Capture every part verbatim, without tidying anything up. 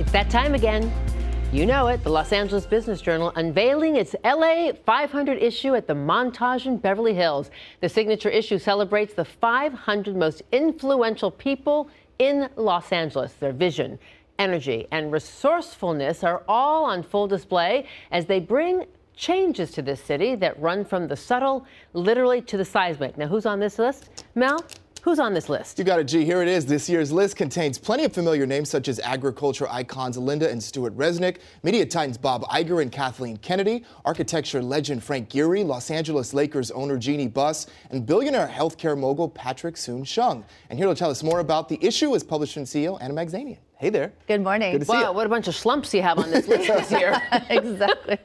It's that time again. You know it, the Los Angeles Business Journal unveiling its L A five hundred issue at the Montage in Beverly Hills. The signature issue celebrates the five hundred most influential people in Los Angeles. Their vision, energy, and resourcefulness are all on full display as they bring changes to this city that run from the subtle, literally, to the seismic. Now, who's on this list? Mel? Who's on this list? You got it, G. Here it is. This year's list contains plenty of familiar names such as agriculture icons Linda and Stuart Resnick, media titans Bob Iger and Kathleen Kennedy, architecture legend Frank Gehry, Los Angeles Lakers owner Jeannie Buss, and billionaire healthcare mogul Patrick Soon-Shiong. And here to tell us more about the issue is publisher and C E O Anna Magzanian. Hey there. Good morning. Good to see wow, you. What a bunch of slumps you have on this list this year. Exactly.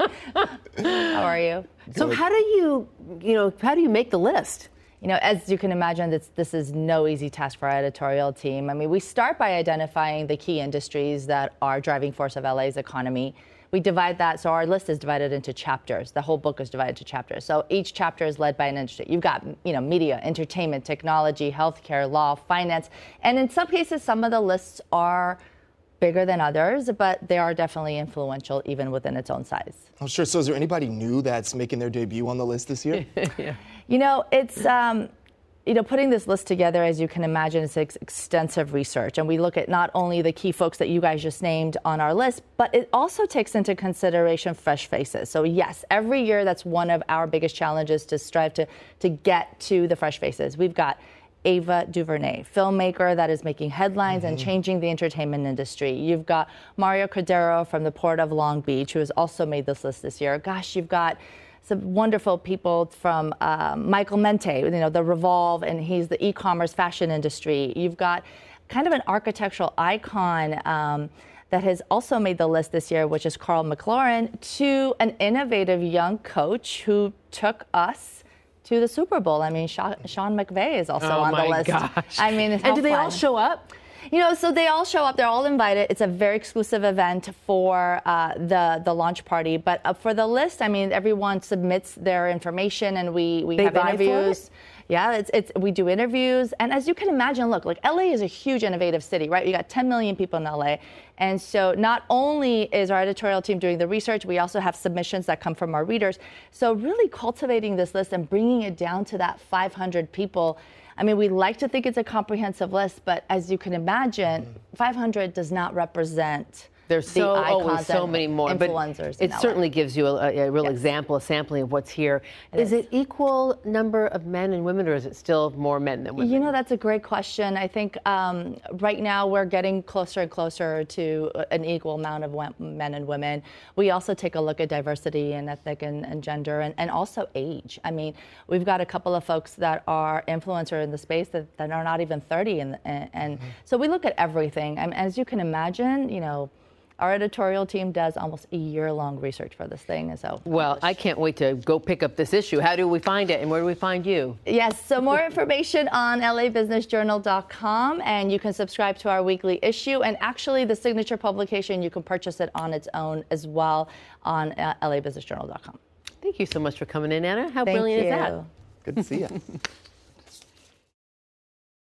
How are you? So how do you, you know, how do you make the list? You know, as you can imagine, this, this is no easy task for our editorial team. I mean, we start by identifying the key industries that are driving force of L A's economy. We divide that, so our list is divided into chapters. The whole book is divided into chapters. So each chapter is led by an industry. You've got, you know, media, entertainment, technology, healthcare, law, finance. And in some cases, some of the lists are bigger than others, but they are definitely influential even within its own size. Oh, sure. So is there anybody new that's making their debut on the list this year? Yeah. You know, it's, um, you know, putting this list together, as you can imagine, is ex- extensive research. And we look at not only the key folks that you guys just named on our list, but it also takes into consideration fresh faces. So yes, every year that's one of our biggest challenges, to strive to, to get to the fresh faces. We've got Ava DuVernay, filmmaker that is making headlines mm-hmm. and changing the entertainment industry. You've got Mario Cordero from the Port of Long Beach, who has also made this list this year. Gosh, you've got some wonderful people from um, Michael Mente, you know, the Revolve, and he's the e-commerce fashion industry. You've got kind of an architectural icon um, that has also made the list this year, which is Carl McLaurin, to an innovative young coach who took us to the Super Bowl. I mean, Sean, Sean McVay is also oh on my the list. Gosh. I mean, and do they fun. all show up? You know, so they all show up. They're all invited. It's a very exclusive event for uh, the the launch party. But uh, for the list, I mean, everyone submits their information, and we we they have buy interviews. For it? Yeah, it's it's we do interviews, and as you can imagine, look, like L A is a huge innovative city, right? You got ten million people in L A, and so not only is our editorial team doing the research, we also have submissions that come from our readers. So really cultivating this list and bringing it down to that five hundred people. I mean, we like to think it's a comprehensive list, but as you can imagine, mm-hmm. five hundred does not represent There's the so icons always so and many more, influencers. But it certainly gives you a, a real yes. example, a sampling of what's here. It is, is it equal number of men and women, or is it still more men than women? You know, that's a great question. I think um, right now we're getting closer and closer to an equal amount of men and women. We also take a look at diversity and ethnic and, and gender, and, and also age. I mean, we've got a couple of folks that are influencer in the space that, that are not even thirty, and, and, and mm-hmm. so we look at everything. And as you can imagine, you know, our editorial team does almost a year-long research for this thing. So well, I can't wait to go pick up this issue. How do we find it, and where do we find you? Yes, so more information on L A business journal dot com, and you can subscribe to our weekly issue. And actually, the signature publication, you can purchase it on its own as well on uh, L A business journal dot com. Thank you so much for coming in, Anna. How Thank brilliant you. is that? Good to see you.